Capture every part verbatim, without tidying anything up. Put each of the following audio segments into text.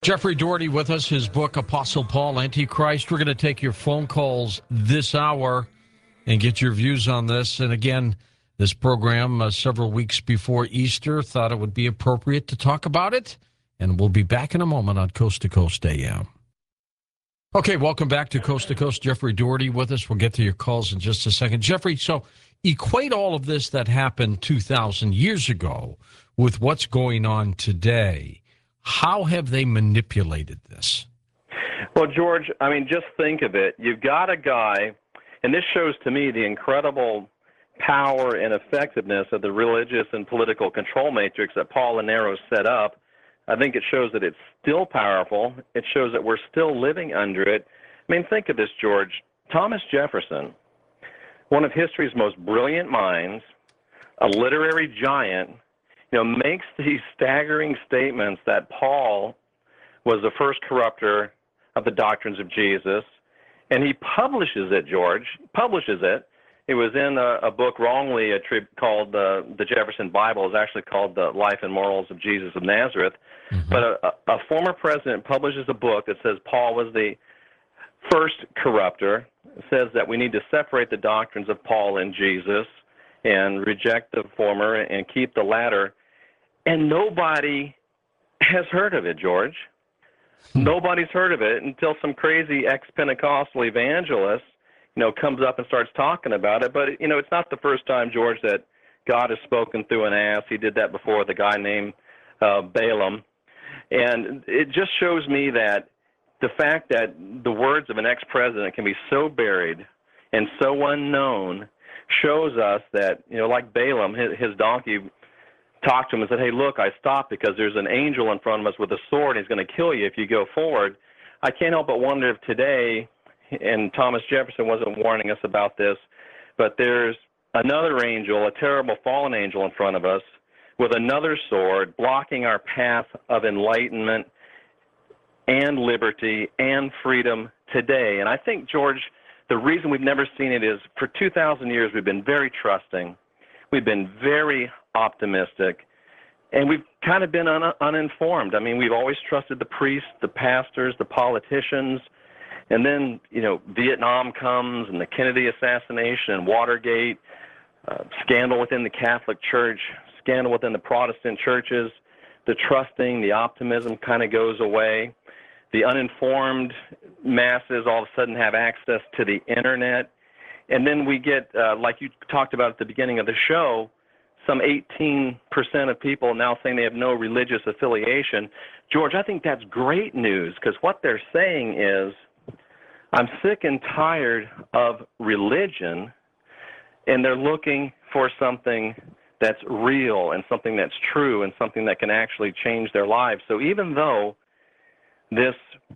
Jeffrey Doherty with us, his book, Apostle Paul, Antichrist. We're going to take your phone calls this hour and get your views on this. And again, this program, uh, several weeks before Easter, thought it would be appropriate to talk about it. And we'll be back in a moment on Coast to Coast A M. Okay, welcome back to Coast to Coast. Jeffrey Doherty with us. We'll get to your calls in just a second. Jeffrey, so equate all of this that happened two thousand years ago with what's going on today. How have they manipulated this? Well, George, I mean, just think of it. You've got a guy, and this shows to me the incredible power and effectiveness of the religious and political control matrix that Paul and Nero set up. I think it shows that it's still powerful. It shows that we're still living under it. I mean, think of this, George. Thomas Jefferson, one of history's most brilliant minds, a literary giant, you know, makes these staggering statements that Paul was the first corrupter of the doctrines of Jesus, and he publishes it, George, publishes it. It was in a, a book wrongly attrib- called uh, the Jefferson Bible. It's actually called The Life and Morals of Jesus of Nazareth. Mm-hmm. But a, a former president publishes a book that says Paul was the first corrupter. It says that we need to separate the doctrines of Paul and Jesus and reject the former and keep the latter. And nobody has heard of it, George. Nobody's heard of it until some crazy ex-Pentecostal evangelist, you know, comes up and starts talking about it. But, you know, it's not the first time, George, that God has spoken through an ass. He did that before with a guy named uh, Balaam. And it just shows me that the fact that the words of an ex-president can be so buried and so unknown shows us that, you know, like Balaam, his, his donkey talked to him and said, hey, look, I stopped because there's an angel in front of us with a sword, and he's going to kill you if you go forward. I can't help but wonder if today, and Thomas Jefferson wasn't warning us about this, but there's another angel, a terrible fallen angel in front of us with another sword blocking our path of enlightenment and liberty and freedom today. And I think, George, the reason we've never seen it is for two thousand years we've been very trusting. We've been very optimistic, and we've kind of been un- uninformed. I mean, we've always trusted the priests, the pastors, the politicians, and then, you know, Vietnam comes and the Kennedy assassination and Watergate, uh, scandal within the Catholic Church, scandal within the Protestant churches, the trusting, the optimism kind of goes away. The uninformed masses all of a sudden have access to the internet. And then we get, uh, like you talked about at the beginning of the show, some eighteen percent of people now saying they have no religious affiliation. George, I think that's great news, because what they're saying is, I'm sick and tired of religion, and they're looking for something that's real and something that's true and something that can actually change their lives. So even though this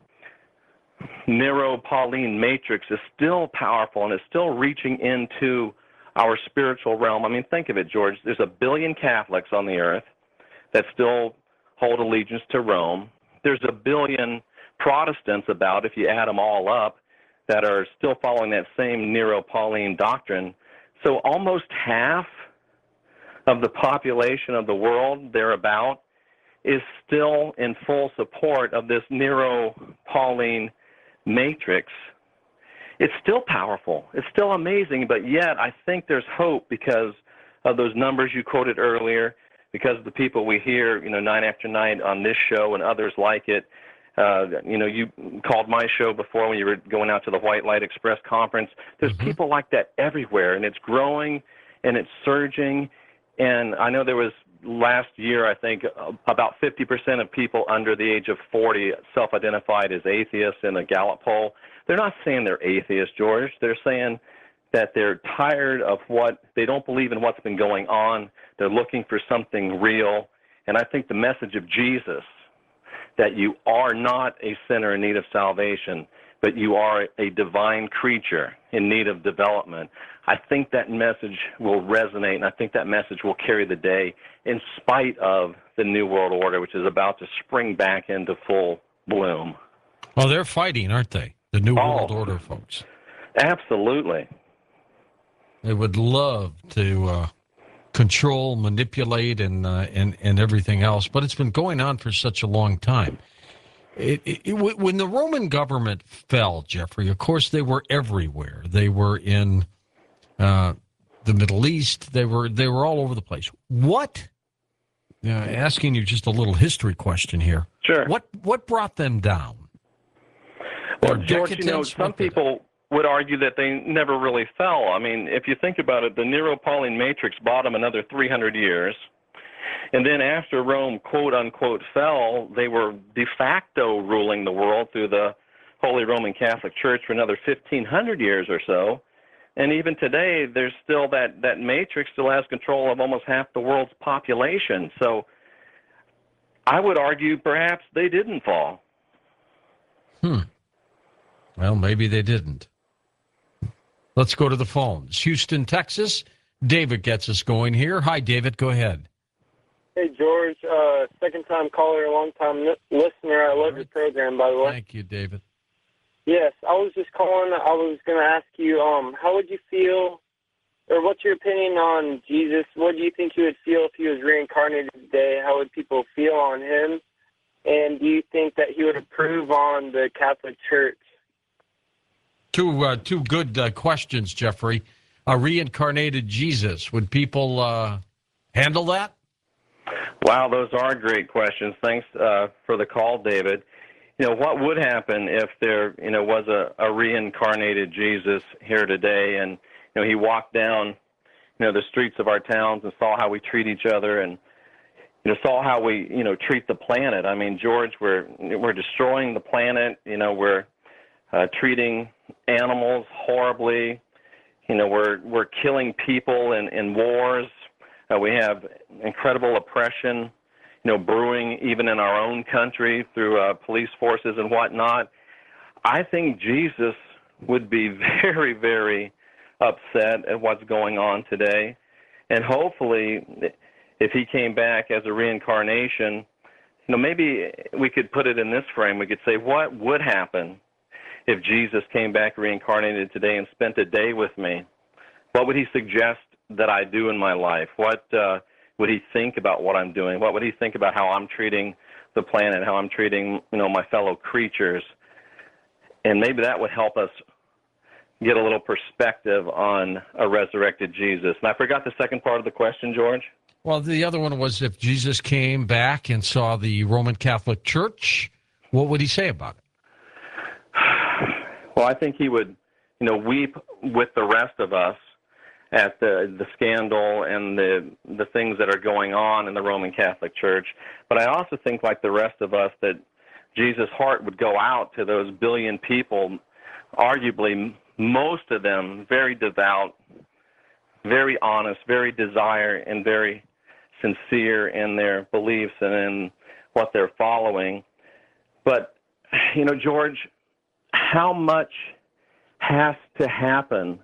Nero-Pauline matrix is still powerful and is still reaching into our spiritual realm. I mean, think of it, George. There's a billion Catholics on the earth that still hold allegiance to Rome. There's a billion Protestants about, if you add them all up, that are still following that same Nero-Pauline doctrine. So almost half of the population of the world thereabout is still in full support of this Nero-Pauline matrix. It's still powerful. It's still amazing, but yet I think there's hope because of those numbers you quoted earlier, because of the people we hear, you know, night after night on this show and others like it. Uh, you know, you called my show before when you were going out to the White Light Express conference. There's mm-hmm. people like that everywhere, and it's growing and it's surging. And I know there was last year, I think, about fifty percent of people under the age of forty self-identified as atheists in a Gallup poll. They're not saying they're atheists, George. They're saying that they're tired of what, they don't believe in what's been going on. They're looking for something real. And I think the message of Jesus, that you are not a sinner in need of salvation, but you are a divine creature in need of development, I think that message will resonate, and I think that message will carry the day in spite of the New World Order, which is about to spring back into full bloom. Well, they're fighting, aren't they? The New oh, World Order folks. Absolutely. They would love to uh, control, manipulate, and, uh, and, and everything else, but it's been going on for such a long time. It, it, it, when the Roman government fell, Jeffrey, of course they were everywhere. They were in uh, the Middle East. They were they were all over the place. What? Uh, asking you just a little history question here. Sure. What what brought them down? Well, Their George, you know, decadence? some What did it- people would argue that they never really fell. I mean, if you think about it, the Nero-Pauline Matrix bought them another three hundred years. And then after Rome, quote unquote, fell, they were de facto ruling the world through the Holy Roman Catholic Church for another fifteen hundred years or so. And even today, there's still that, that matrix still has control of almost half the world's population. So I would argue perhaps they didn't fall. Hmm. Well, maybe they didn't. Let's go to the phones. Houston, Texas. David gets us going here. Hi, David. Go ahead. Hey, George, uh, second-time caller, long-time listener. I love your program, by the way. Thank you, David. Yes, I was just calling. I was going to ask you, um, how would you feel, or what's your opinion on Jesus? What do you think he would feel if he was reincarnated today? How would people feel on him? And do you think that he would approve on the Catholic Church? Two uh, two good uh, questions, Jeffrey. A reincarnated Jesus. Would people uh, handle that? Wow, those are great questions. Thanks uh, for the call, David. You know, what would happen if there, you know, was a, a reincarnated Jesus here today, and you know, he walked down, you know, the streets of our towns and saw how we treat each other, and you know, saw how we, you know, treat the planet. I mean, George, we're we're destroying the planet. You know, we're uh, treating animals horribly. You know, we're we're killing people in in wars. Uh, we have incredible oppression, you know, brewing even in our own country through uh, police forces and whatnot. I think Jesus would be very, very upset at what's going on today. And hopefully, if he came back as a reincarnation, you know, maybe we could put it in this frame. We could say, what would happen if Jesus came back reincarnated today and spent a day with me? What would he suggest that I do in my life? What uh, would he think about what I'm doing? What would he think about how I'm treating the planet, how I'm treating, you know, my fellow creatures? And maybe that would help us get a little perspective on a resurrected Jesus. And I forgot the second part of the question, George. Well, the other one was if Jesus came back and saw the Roman Catholic Church, what would he say about it? Well, I think he would, you know, weep with the rest of us at the the scandal and the the things that are going on in the Roman Catholic Church. But I also think, like the rest of us, that Jesus' heart would go out to those billion people, arguably most of them very devout, very honest, very desire, and very sincere in their beliefs and in what they're following. But, you know, George, how much has to happen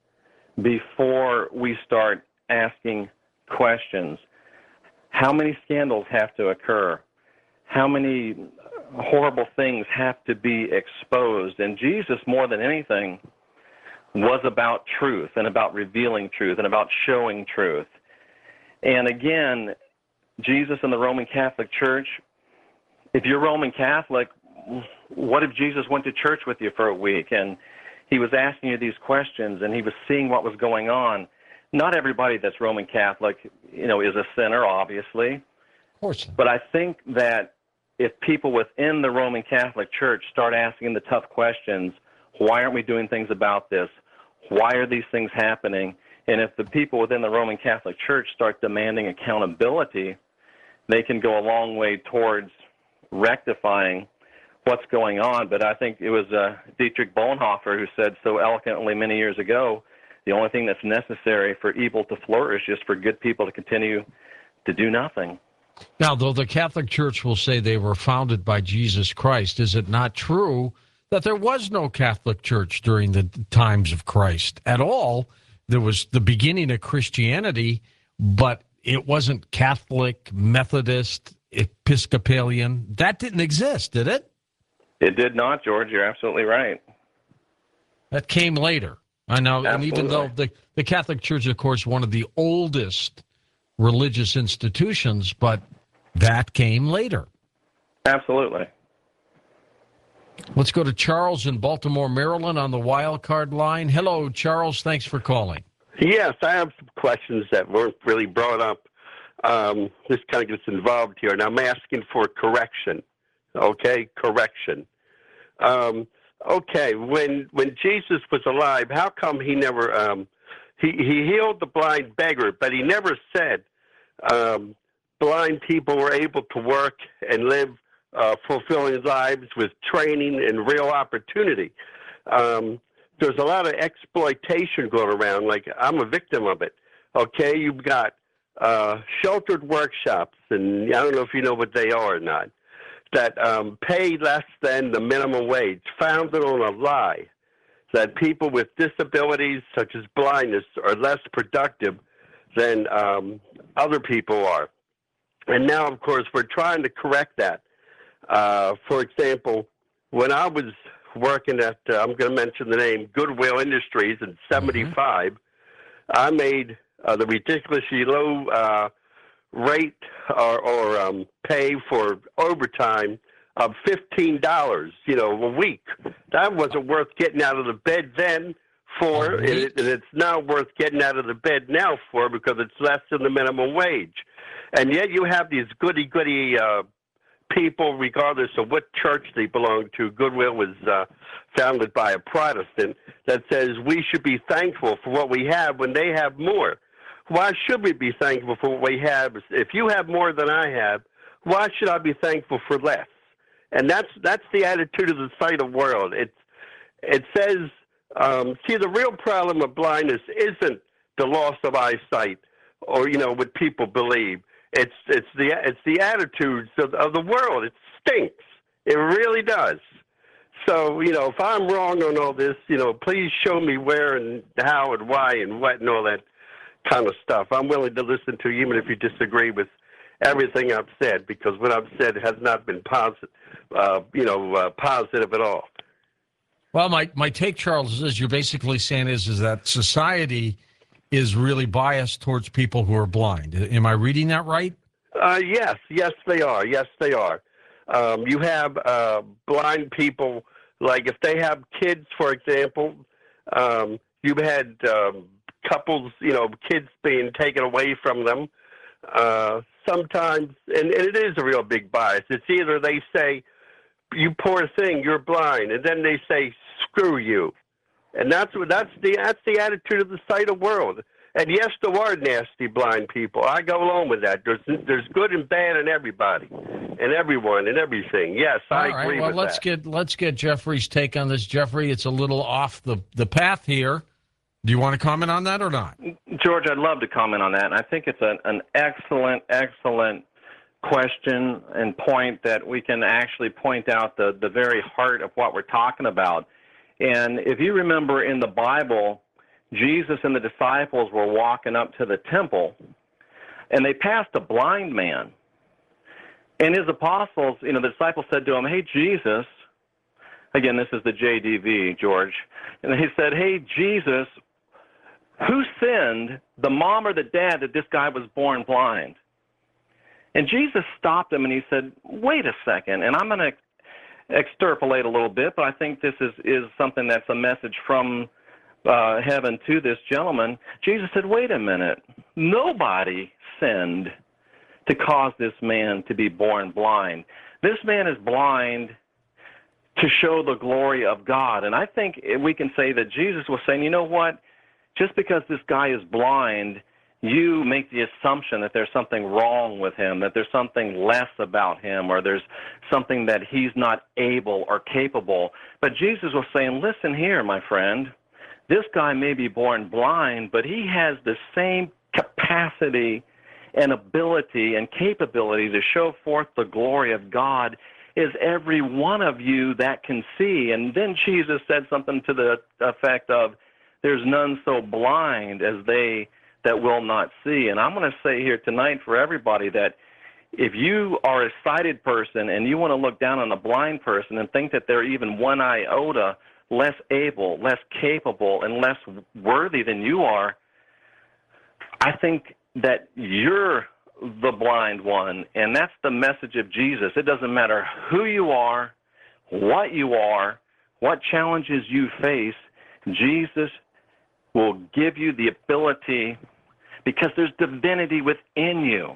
before we start asking questions? How many scandals have to occur? How many horrible things have to be exposed? And Jesus, more than anything, was about truth and about revealing truth and about showing truth. And again, Jesus and the Roman Catholic Church, if you're Roman Catholic, what if Jesus went to church with you for a week and he was asking you these questions and he was seeing what was going on? Not everybody that's Roman Catholic, you know, is a sinner, obviously. Of course. But I think that if people within the Roman Catholic Church start asking the tough questions, why aren't we doing things about this? Why are these things happening? And if the people within the Roman Catholic Church start demanding accountability, they can go a long way towards rectifying what's going on. But I think it was uh, Dietrich Bonhoeffer who said so eloquently many years ago, the only thing that's necessary for evil to flourish is for good people to continue to do nothing. Now, though the Catholic Church will say they were founded by Jesus Christ, is it not true that there was no Catholic Church during the times of Christ at all? There was the beginning of Christianity, but it wasn't Catholic, Methodist, Episcopalian. That didn't exist, did it? It did not, George. You're absolutely right. That came later. I know, Absolutely. And even though the, the Catholic Church, of course, one of the oldest religious institutions, but that came later. Absolutely. Let's go to Charles in Baltimore, Maryland on the wild card line. Hello, Charles. Thanks for calling. Yes, I have some questions that weren't really brought up. Um, this kind of gets involved here, and I'm asking for correction. Okay, correction. Um, okay, when when Jesus was alive, how come he never um, he he healed the blind beggar, but he never said um, blind people were able to work and live Uh, fulfilling lives with training and real opportunity. Um, there's a lot of exploitation going around. Like, I'm a victim of it. Okay, you've got uh, sheltered workshops, and I don't know if you know what they are or not, that um, pay less than the minimum wage, founded on a lie that people with disabilities such as blindness are less productive than um, other people are. And now, of course, we're trying to correct that. Uh, for example, when I was working at, uh, I'm going to mention the name, Goodwill Industries in seventy-five, mm-hmm. I made uh, the ridiculously low uh, rate or, or um, pay for overtime of fifteen dollars, you know, a week. That wasn't worth getting out of the bed then for, and, it, and it's now worth getting out of the bed now for because it's less than the minimum wage. And yet you have these goody-goody uh people, regardless of what church they belong to. Goodwill was uh, founded by a Protestant that says we should be thankful for what we have when they have more. Why should we be thankful for what we have? If you have more than I have, why should I be thankful for less? And that's that's the attitude of the sighted world. It's, it says, um, see, the real problem of blindness isn't the loss of eyesight or, you know, what people believe. It's it's the it's the attitudes of, of the world. It stinks. It really does. So, you know, if I'm wrong on all this, you know, please show me where and how and why and what and all that kind of stuff. I'm willing to listen to you, even if you disagree with everything I've said, because what I've said has not been positive, uh, you know, uh, positive at all. Well, my, my take, Charles, is you're basically saying is, is that society is really biased towards people who are blind. Am I reading that right? Uh, yes, yes, they are. Yes, they are. Um, you have uh, blind people, like if they have kids, for example, um, you've had um, couples, you know, kids being taken away from them. Uh, sometimes, and, and it is a real big bias. It's either they say, you poor thing, you're blind, and then they say, screw you. And that's that's the that's the attitude of the sighted world. And yes, there are nasty blind people. I go along with that. There's there's good and bad in everybody, and everyone, and everything. Yes, All I right, agree well, with let's that. get let's get Jeffrey's take on this. Jeffrey, it's a little off the, the path here. Do you want to comment on that or not? George, I'd love to comment on that. And I think it's an, an excellent, excellent question and point that we can actually point out the, the very heart of what we're talking about. And if you remember in the Bible, Jesus and the disciples were walking up to the temple, and they passed a blind man. And his apostles, you know, the disciples said to him, hey, Jesus, again, this is the J D V, George, and he said, hey, Jesus, who sinned, the mom or the dad, that this guy was born blind? And Jesus stopped him and he said, wait a second, and I'm going to extrapolate a little bit, but I think this is, is something that's a message from uh, heaven to this gentleman. Jesus said, wait a minute, nobody sinned to cause this man to be born blind. This man is blind to show the glory of God. And I think we can say that Jesus was saying, you know what, just because this guy is blind, you make the assumption that there's something wrong with him, that there's something less about him, or there's something that he's not able or capable. But Jesus was saying, listen here, my friend, this guy may be born blind, but he has the same capacity and ability and capability to show forth the glory of God as every one of you that can see. And then Jesus said something to the effect of, there's none so blind as they that will not see. And I'm going to say here tonight for everybody that if you are a sighted person and you want to look down on a blind person and think that they're even one iota less able, less capable, and less worthy than you are, I think that you're the blind one, and that's the message of Jesus. It doesn't matter who you are, what you are, what challenges you face, Jesus will give you the ability, because there's divinity within you.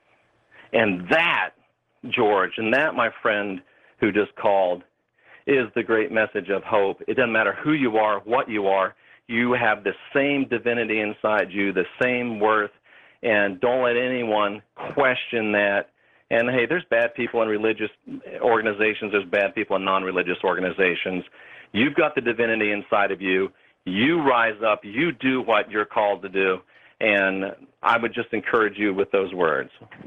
And that, George, and that, my friend who just called, is the great message of hope. It doesn't matter who you are, what you are, you have the same divinity inside you, the same worth, and don't let anyone question that. And hey, there's bad people in religious organizations, there's bad people in non-religious organizations. You've got the divinity inside of you. You rise up, you do what you're called to do, and I would just encourage you with those words.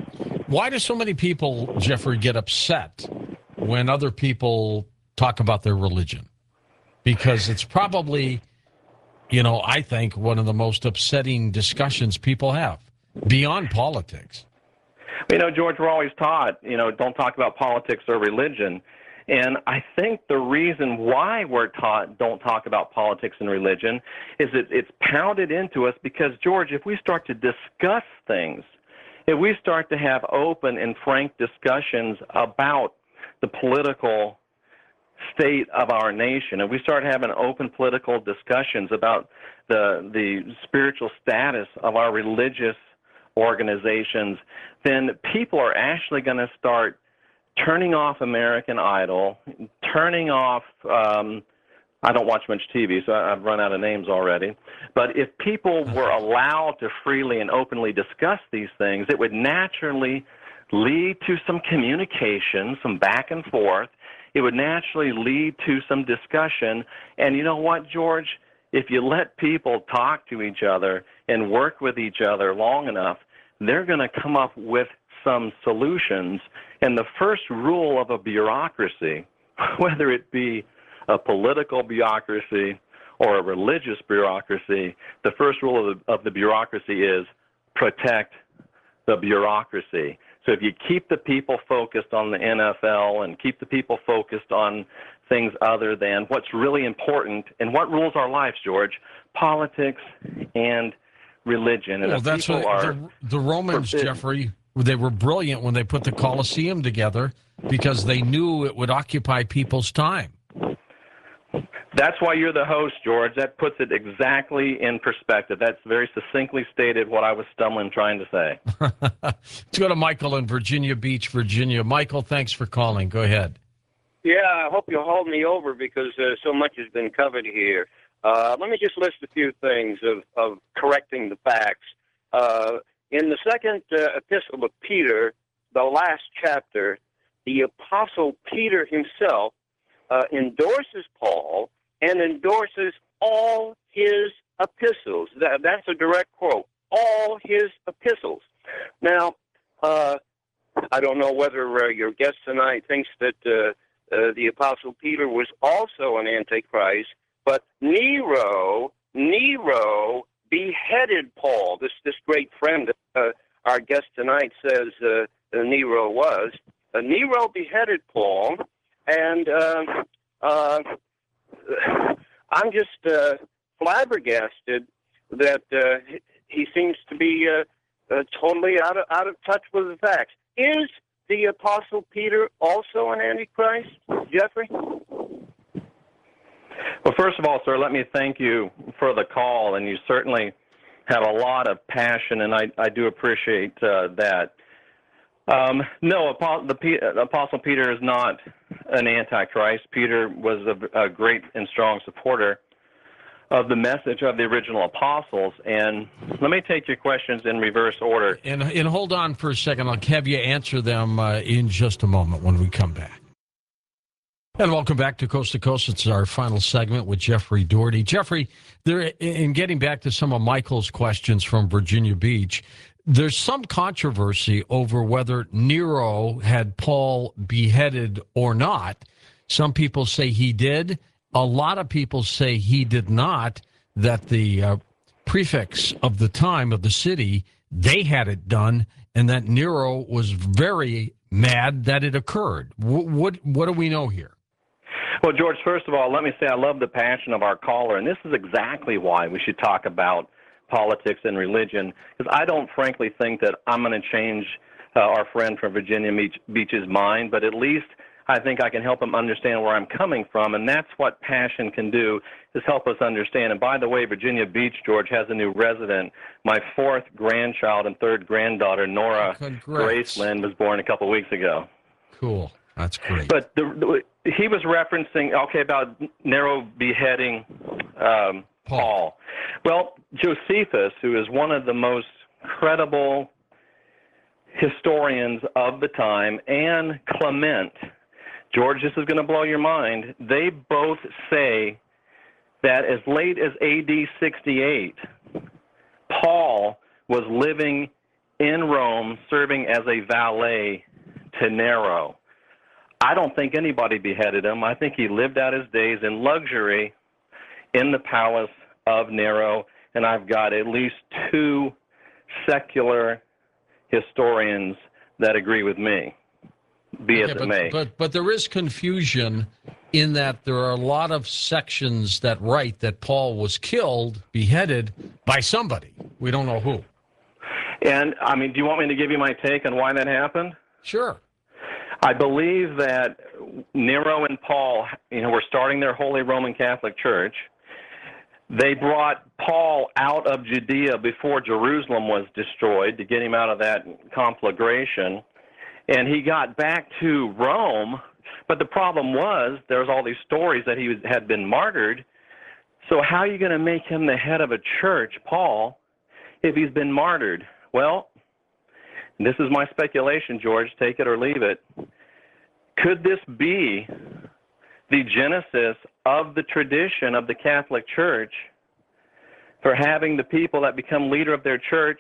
Why do so many people, Jeffrey, get upset when other people talk about their religion? Because it's probably, you know, I think one of the most upsetting discussions people have, beyond politics. You know, George, we're always taught, you know, don't talk about politics or religion. And I think the reason why we're taught don't talk about politics and religion is that it's pounded into us because, George, if we start to discuss things, if we start to have open and frank discussions about the political state of our nation, if we start having open political discussions about the the spiritual status of our religious organizations, then people are actually going to start turning off American Idol, turning off, um, I don't watch much T V, so I've run out of names already. But if people were allowed to freely and openly discuss these things, it would naturally lead to some communication, some back and forth. It would naturally lead to some discussion. And you know what, George? If you let people talk to each other and work with each other long enough, they're going to come up with some solutions. And the first rule of a bureaucracy, whether it be a political bureaucracy or a religious bureaucracy, the first rule of the, of the bureaucracy is protect the bureaucracy. So if you keep the people focused on the N F L and keep the people focused on things other than what's really important and what rules our lives, George, politics and religion. And well, that's what the, the Romans, forbidden. Jeffrey, they were brilliant when they put the Colosseum together because they knew it would occupy people's time. That's why you're the host, George. That puts it exactly in perspective. That's very succinctly stated what I was stumbling trying to say. Let's go to Michael in Virginia Beach, Virginia. Michael, thanks for calling. Go ahead. Yeah, I hope you'll hold me over because uh, so much has been covered here. Uh, let me just list a few things of, of correcting the facts. Uh, in the second uh, epistle of Peter, the last chapter, the Apostle Peter himself uh, endorses Paul and endorses all his epistles. That, that's a direct quote. All his epistles. Now, uh, I don't know whether uh, your guest tonight thinks that uh, uh, the Apostle Peter was also an antichrist, but Nero, Nero beheaded Paul. This this great friend, uh, our guest tonight says uh, Nero was. Uh, Nero beheaded Paul, and uh, uh, I'm just uh, flabbergasted that uh, he seems to be uh, uh, totally out of out of touch with the facts. Is the Apostle Peter also an antichrist, Jeffrey? Well, first of all, sir, let me thank you for the call, and you certainly have a lot of passion, and I, I do appreciate uh, that. Um, no, the Apostle Peter is not an antichrist. Peter was a, a great and strong supporter of the message of the original apostles. And let me take your questions in reverse order. And, and hold on for a second. I'll have you answer them uh, in just a moment when we come back. And welcome back to Coast to Coast. It's our final segment with Jeffrey Doherty. Jeffrey, there, in getting back to some of Michael's questions from Virginia Beach, there's some controversy over whether Nero had Paul beheaded or not. Some people say he did. A lot of people say he did not, that the uh, prefects of the time of the city, they had it done, and that Nero was very mad that it occurred. What, what, what do we know here? Well, George, first of all, let me say I love the passion of our caller, and this is exactly why we should talk about politics and religion, because I don't frankly think that I'm going to change uh, our friend from Virginia Beach, Beach's mind, but at least I think I can help them understand where I'm coming from, and that's what passion can do, is help us understand. And by the way, Virginia Beach, George, has a new resident. My fourth grandchild and third granddaughter, Nora Congrats. Graceland, was born a couple of weeks ago. Cool. That's great. But the, the, he was referencing, okay, about Nero beheading um, Paul. Paul. Well, Josephus, who is one of the most credible historians of the time, and Clement, George, this is going to blow your mind, they both say that as late as A D sixty-eight, Paul was living in Rome serving as a valet to Nero. I don't think anybody beheaded him. I think he lived out his days in luxury in the palace of Nero, and I've got at least two secular historians that agree with me, be Okay, it but, may. but but there is confusion in that there are a lot of sections that write that Paul was killed, beheaded by somebody. We don't know who. And, I mean, do you want me to give you my take on why that happened? Sure. I believe that Nero and Paul, you know, were starting their Holy Roman Catholic Church. They brought Paul out of Judea before Jerusalem was destroyed to get him out of that conflagration. And he got back to Rome, but the problem was there was all these stories that he was, had been martyred. So how are you going to make him the head of a church, Paul, if he's been martyred? Well, this is my speculation, George, take it or leave it. Could this be the genesis of the tradition of the Catholic Church for having the people that become leader of their church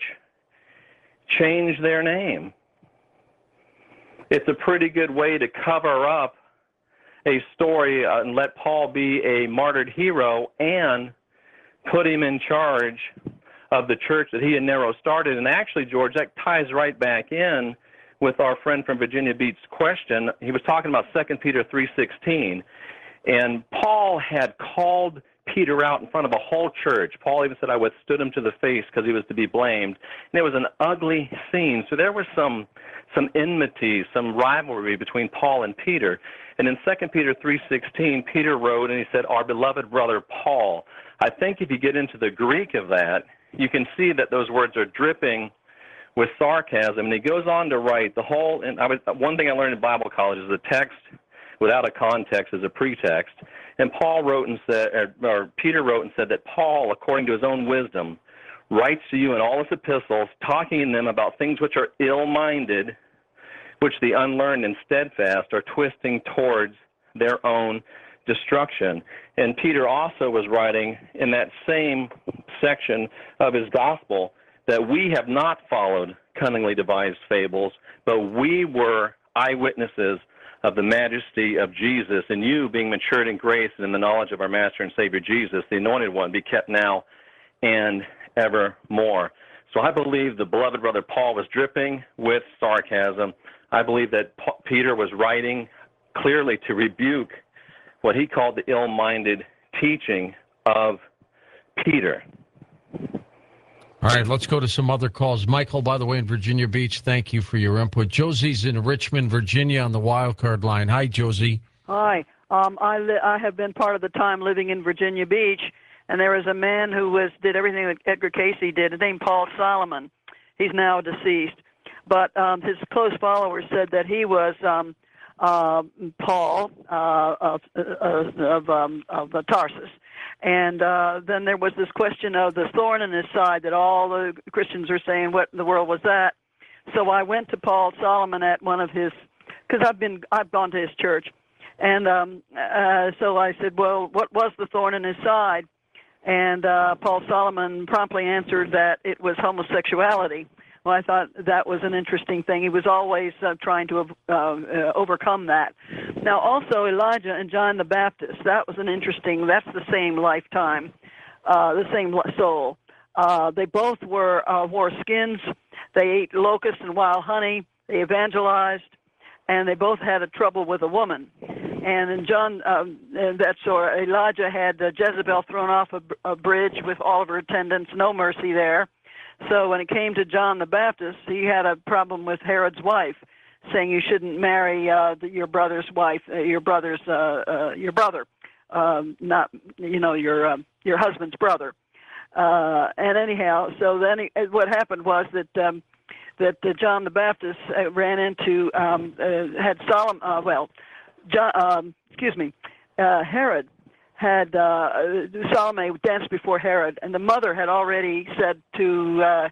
change their name? It's a pretty good way to cover up a story uh, and let Paul be a martyred hero and put him in charge of the church that he and Nero started. And actually, George, that ties right back in with our friend from Virginia Beach's question. He was talking about Second Peter three sixteen. And Paul had called Peter out in front of a whole church. Paul even said, I withstood him to the face because he was to be blamed. And it was an ugly scene. So there was some some enmity, some rivalry between Paul and Peter. And in Second Peter three sixteen, Peter wrote, and he said, our beloved brother Paul. I think if you get into the Greek of that, you can see that those words are dripping with sarcasm. And he goes on to write the whole, and I was, one thing I learned in Bible college is the text without a context is a pretext. And Paul wrote and said, or, or Peter wrote and said that Paul, according to his own wisdom, writes to you in all his epistles, talking in them about things which are ill-minded, which the unlearned and steadfast are twisting towards their own destruction. And Peter also was writing in that same section of his gospel that we have not followed cunningly devised fables, but we were eyewitnesses of the majesty of Jesus, and you, being matured in grace and in the knowledge of our Master and Savior Jesus, the Anointed One, be kept now and evermore. So I believe the beloved brother Paul was dripping with sarcasm. I believe that Paul, Peter was writing clearly to rebuke what he called the ill-minded teaching of Peter. All right, let's go to some other calls. Michael, by the way, in Virginia Beach, thank you for your input. Josie's in Richmond, Virginia on the wild card line. Hi, Josie. Hi. Um, I, li- I have been part of the time living in Virginia Beach, and there was a man who was did everything that Edgar Casey did, named Paul Solomon. He's now deceased. But um, his close followers said that he was um, uh, Paul uh, of, uh, of, um, of uh, Tarsus. And uh, then there was this question of the thorn in his side that all the Christians were saying, what in the world was that? So I went to Paul Solomon at one of his, because I've been, I've gone to his church. And um, uh, so I said, well, what was the thorn in his side? And uh, Paul Solomon promptly answered that it was homosexuality. Well, I thought that was an interesting thing. He was always uh, trying to uh, uh, overcome that. Now, also Elijah and John the Baptist, that was an interesting, that's the same lifetime, uh, the same soul. Uh, they both were uh, wore skins. They ate locusts and wild honey. They evangelized, and they both had a trouble with a woman. And in John, um, that's or Elijah had uh, Jezebel thrown off a, a bridge with all of her attendants, no mercy there. So when it came to John the Baptist, he had a problem with Herod's wife. saying you shouldn't marry uh, the, your brother's wife, uh, your brother's uh, uh, your brother, um, not you know your um, your husband's brother. Uh, and anyhow, so then he, what happened was that um, that uh, John the Baptist uh, ran into um, uh, had Solomon. Uh, well, John, um, excuse me, uh, Herod had uh, Salome danced before Herod, and the mother had already said to uh,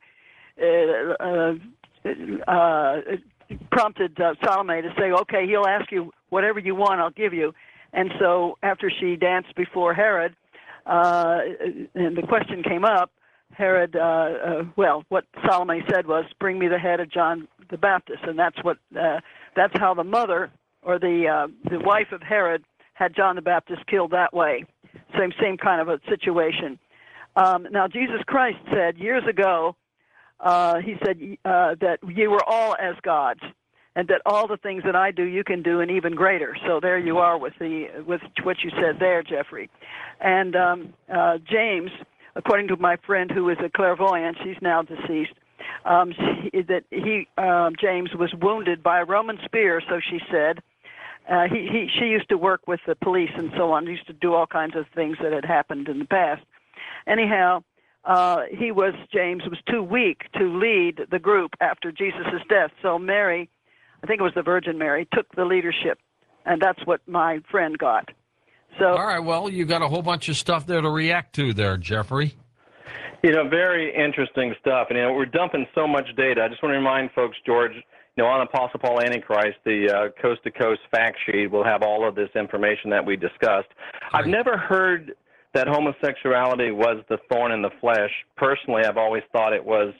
uh, uh, uh, prompted uh, Salome to say, "Okay, he'll ask you whatever you want, I'll give you." And so after she danced before Herod, uh, and the question came up, Herod, uh, uh, well, what Salome said was, "Bring me the head of John the Baptist," and that's what uh, that's how the mother or the uh, the wife of Herod had John the Baptist killed that way. Same same kind of a situation. Um, now Jesus Christ said years ago, uh, he said uh, that you were all as gods, and that all the things that I do you can do and even greater. So there you are with the with what you said there, Jeffrey. And um, uh, James, according to my friend who is a clairvoyant, she's now deceased, um, she, that he um, James was wounded by a Roman spear, so she said. Uh, he, he, she used to work with the police and so on. He used to do all kinds of things that had happened in the past. Anyhow, uh, he was, James was too weak to lead the group after Jesus' death. So Mary, I think it was the Virgin Mary, took the leadership, and that's what my friend got. So, all right, well, you got a whole bunch of stuff there to react to there, Jeffrey. You know, very interesting stuff. And, you know, we're dumping so much data. I just want to remind folks, George, you know, on Apostle Paul Antichrist, the uh, coast-to-coast fact sheet will have all of this information that we discussed. Right. I've never heard that homosexuality was the thorn in the flesh. Personally, I've always thought it was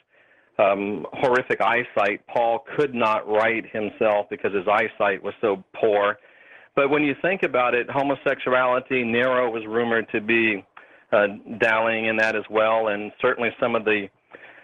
um, horrific eyesight. Paul could not right himself because his eyesight was so poor. But when you think about it, homosexuality, Nero was rumored to be uh, dallying in that as well, and certainly some of the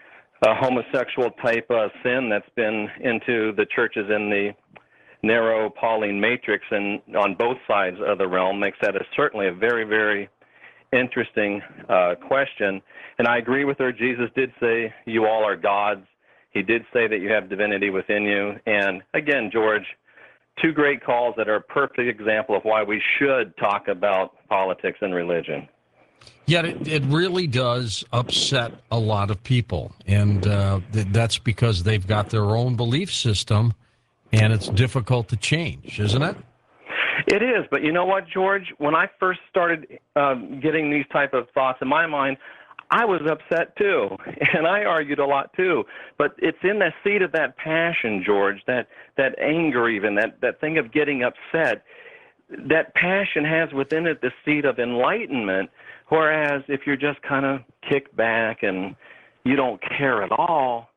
a homosexual type of sin that's been into the churches in the narrow Pauline matrix and on both sides of the realm makes that a, certainly a very, very interesting uh, question. And I agree with her. Jesus did say, you all are gods. He did say that you have divinity within you. And again, George, two great calls that are a perfect example of why we should talk about politics and religion. Yet it, it really does upset a lot of people, and uh, th- that's because they've got their own belief system, and it's difficult to change, isn't it? It is, but you know what, George? When I first started um, getting these type of thoughts in my mind, I was upset too, and I argued a lot too. But it's in the seat of that passion, George, that, that anger even, that, that thing of getting upset. That passion has within it the seed of enlightenment, whereas if you're just kind of kicked back and you don't care at all,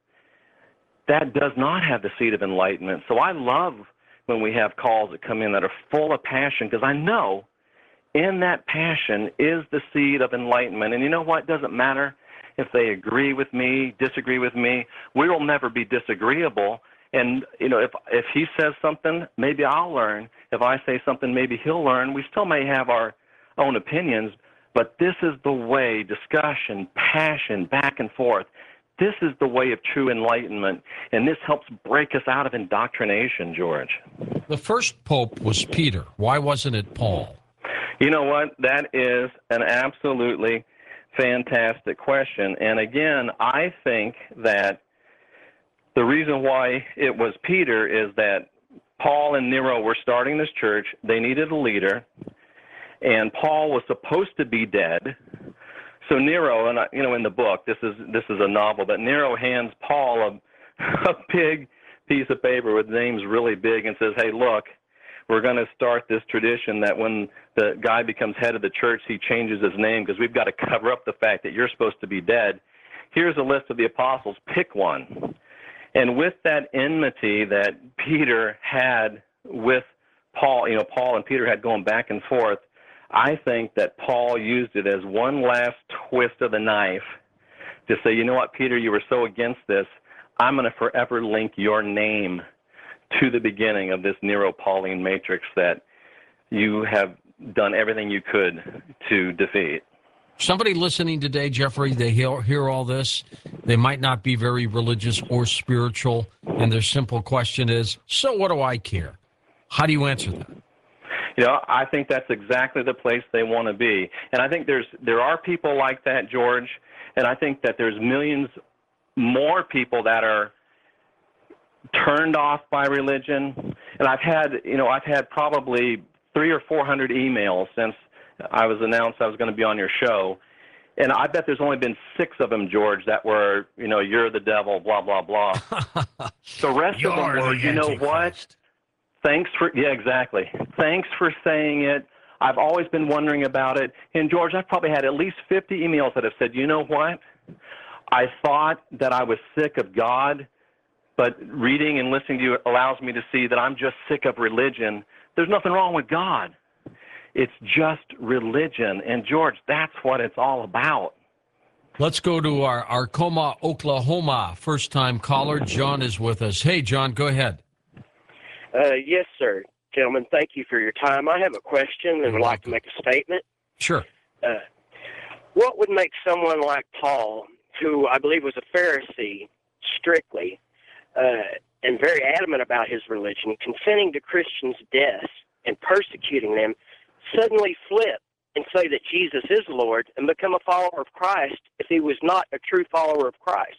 that does not have the seed of enlightenment. So I love when we have calls that come in that are full of passion, because I know in that passion is the seed of enlightenment. And you know what? It doesn't matter if they agree with me, disagree with me. We will never be disagreeable. And, you know, if if he says something, maybe I'll learn. If I say something, maybe he'll learn. We still may have our own opinions, but this is the way, discussion, passion, back and forth. This is the way of true enlightenment, and this helps break us out of indoctrination, George. The first pope was Peter. Why wasn't it Paul? You know what? That is an absolutely fantastic question. And again, I think that the reason why it was Peter is that Paul and Nero were starting this church. They needed a leader, and Paul was supposed to be dead. So Nero, and I, you know, in the book, this is this is a novel, but Nero hands Paul a, a big piece of paper with names really big and says, hey, look, we're going to start this tradition that when the guy becomes head of the church, he changes his name because we've got to cover up the fact that you're supposed to be dead. Here's a list of the apostles. Pick one. And with that enmity that Peter had with Paul, you know, Paul and Peter had going back and forth, I think that Paul used it as one last twist of the knife to say, you know what, Peter, you were so against this, I'm going to forever link your name to the beginning of this Nero-Pauline matrix that you have done everything you could to defeat. Somebody listening today, Jeffrey, they hear, hear all this. They might not be very religious or spiritual, and their simple question is, so what do I care? How do you answer that? You know, I think that's exactly the place they want to be. And I think there's there are people like that, George, and I think that there's millions more people that are turned off by religion. And I've had, you know, I've had probably three or four hundred emails since I was announced I was going to be on your show. And I bet there's only been six of them, George, that were, you know, you're the devil, blah, blah, blah. The rest You're of them were, the you know what? Thanks for, yeah, exactly. Thanks for saying it. I've always been wondering about it. And, George, I've probably had at least fifty emails that have said, you know what? I thought that I was sick of God, but reading and listening to you allows me to see that I'm just sick of religion. There's nothing wrong with God. It's just religion. And, George, that's what it's all about. Let's go to our Arcoma, Oklahoma, first-time caller. John is with us. Hey, John, go ahead. Uh, yes, sir. Gentlemen, thank you for your time. I have a question and would like to make a statement. Sure. Uh, what would make someone like Paul, who I believe was a Pharisee strictly, uh, and very adamant about his religion, consenting to Christians' deaths and persecuting them, suddenly flip and say that Jesus is Lord and become a follower of Christ if he was not a true follower of Christ?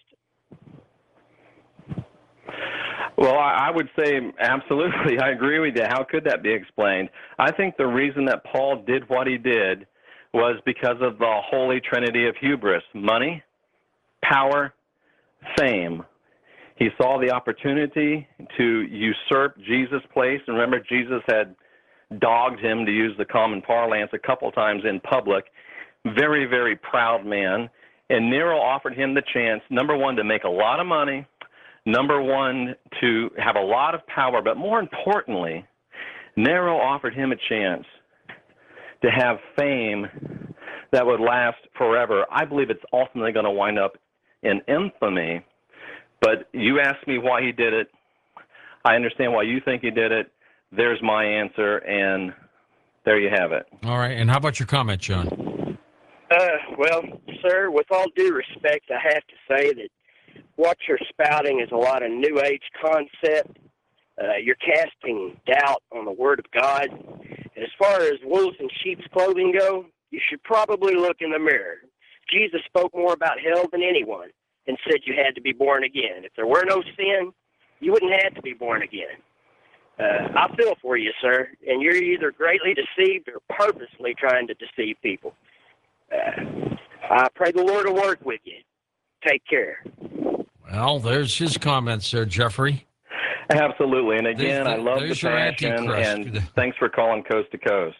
Well, I would say absolutely. I agree with you. How could that be explained? I think the reason that Paul did what he did was because of the holy trinity of hubris: money, power, fame. He saw the opportunity to usurp Jesus' place. And remember, Jesus had dogged him, to use the common parlance, a couple times in public. Very, very proud man. And Nero offered him the chance, number one, to make a lot of money, number one, to have a lot of power, but more importantly, Nero offered him a chance to have fame that would last forever. I believe it's ultimately going to wind up in infamy, but you asked me why he did it. I understand why you think he did it. There's my answer, and there you have it. All right, and how about your comment, John? Uh, well, sir, with all due respect, I have to say that what you're spouting is a lot of New Age concept. Uh, you're casting doubt on the Word of God. And as far as wolves in sheep's clothing go, you should probably look in the mirror. Jesus spoke more about hell than anyone and said you had to be born again. If there were no sin, you wouldn't have to be born again. Uh, I feel for you, sir, and you're either greatly deceived or purposely trying to deceive people. Uh, I pray the Lord will work with you. Take care. Well, there's his comments there, Jeffrey. Absolutely. And again, the, I love the passion, and thanks for calling Coast to Coast.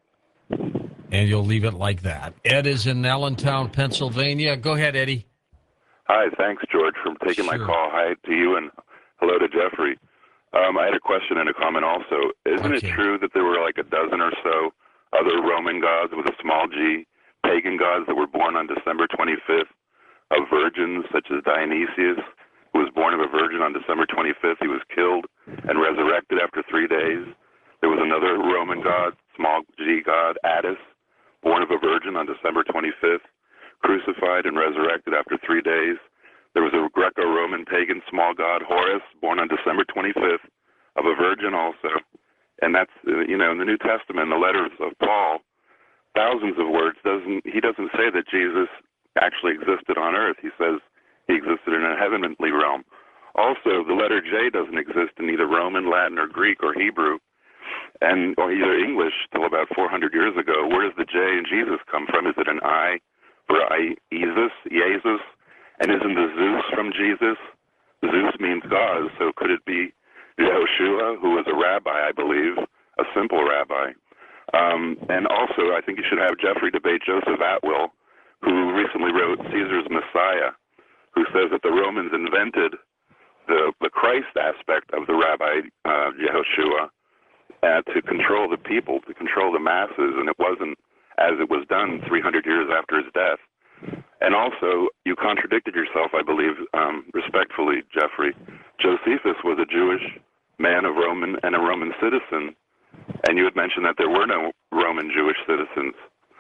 And you'll leave it like that. Ed is in Allentown, Pennsylvania. Go ahead, Eddie. Hi, thanks, George, for taking Sure. my call. Hi to you, and hello to Jeffrey. Um, I had a question and a comment also. Isn't Okay. it true that there were like a dozen or so other Roman gods with a small g, pagan gods that were born on December twenty-fifth, of virgins such as Dionysius, who was born of a virgin on December twenty-fifth? He was killed and resurrected after three days. There was another Roman god, small g god, Attis, born of a virgin on December twenty-fifth, crucified and resurrected after three days. There was a Greco-Roman pagan small god, Horus, born on December twenty-fifth, of a virgin also. And that's, uh, you know, in the New Testament, the letters of Paul, thousands of words, doesn't he doesn't say that Jesus actually existed on earth. He says he existed in a heavenly realm. Also, the letter J doesn't exist in either Roman, Latin, or Greek, or Hebrew, and or either English till about four hundred years ago. Where does the J in Jesus come from? Is it an I for Jesus, Jesus? And isn't the Zeus from Jesus? Zeus means God, so could it be Yehoshua, who was a rabbi, I believe, a simple rabbi? Um, and also, I think you should have Jeffrey debate Joseph Atwill, who recently wrote Caesar's Messiah, who says that the Romans invented the, the Christ aspect of the rabbi uh, Yehoshua uh, to control the people, to control the masses, and it wasn't as it was done three hundred years after his death. And also, you contradicted yourself, I believe, um, respectfully, Jeffrey. Josephus was a Jewish man of Roman and a Roman citizen, and you had mentioned that there were no Roman Jewish citizens.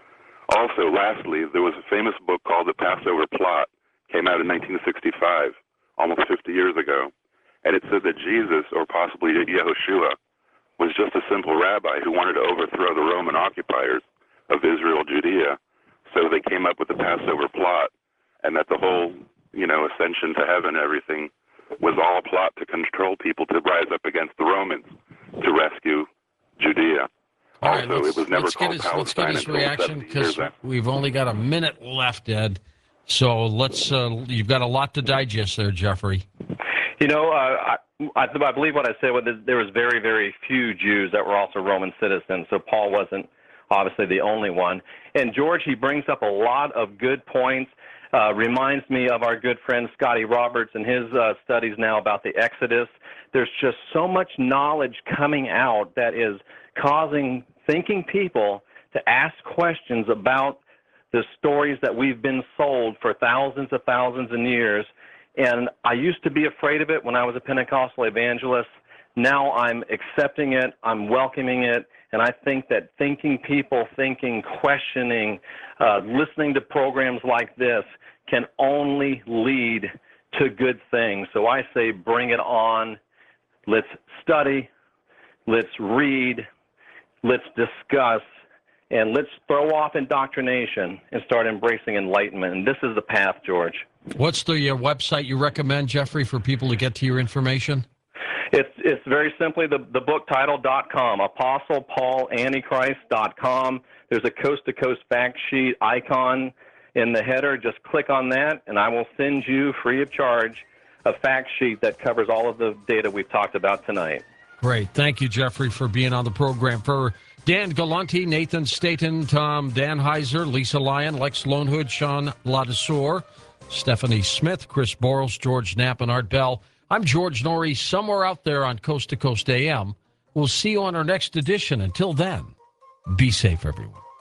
Also, lastly, there was a famous book called The Passover Plot, came out in nineteen sixty-five, almost fifty years ago, and it said that Jesus, or possibly Yehoshua, was just a simple rabbi who wanted to overthrow the Roman occupiers of Israel, Judea, so they came up with the Passover Plot, and that the whole, you know, ascension to heaven and everything was all a plot to control people to rise up against the Romans to rescue Judea. All right, also, it was never let's called get his, let's get Palestine his until reaction seventy years because after. we've only got a minute left, Ed. So let's. Uh, you've got a lot to digest there, Jeffrey. You know, uh, I, I believe what I said was there was very, very few Jews that were also Roman citizens, so Paul wasn't obviously the only one. And George, he brings up a lot of good points. Uh, reminds me of our good friend Scotty Roberts and his uh, studies now about the Exodus. There's just so much knowledge coming out that is causing thinking people to ask questions about the stories that we've been sold for thousands of thousands of years. And I used to be afraid of it when I was a Pentecostal evangelist. Now I'm accepting it, I'm welcoming it, and I think that thinking people, thinking, questioning, uh, listening to programs like this can only lead to good things. So I say bring it on. Let's study, let's read, let's discuss, and let's throw off indoctrination and start embracing enlightenment. And this is the path, George. What's the uh, website you recommend, Jeffrey, for people to get to your information? It's it's very simply the, the book title dot com, Apostle Paul Antichrist dot com. There's a coast-to-coast fact sheet icon in the header. Just click on that, and I will send you, free of charge, a fact sheet that covers all of the data we've talked about tonight. Great. Thank you, Jeffrey, for being on the program. For Dan Galante, Nathan Staten, Tom Danheiser, Lisa Lyon, Lex Lonehood, Sean Ladesseur, Stephanie Smith, Chris Boros, George Knapp, and Art Bell. I'm George Norrie, somewhere out there on Coast to Coast A M. We'll see you on our next edition. Until then, be safe, everyone.